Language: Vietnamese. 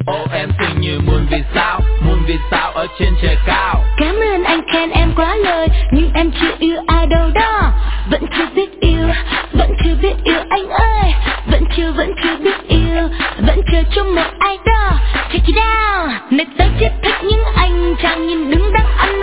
Ô em xinh như muôn vì sao ở trên trời cao. Cảm ơn anh khen em quá lời, nhưng em chưa yêu ai đâu đó. Vẫn chưa biết yêu anh ơi. Vẫn chưa biết yêu, vẫn chờ trong một ai đó. Check it out, nơi tới chết thích những anh chàng nhìn đứng đắn ăn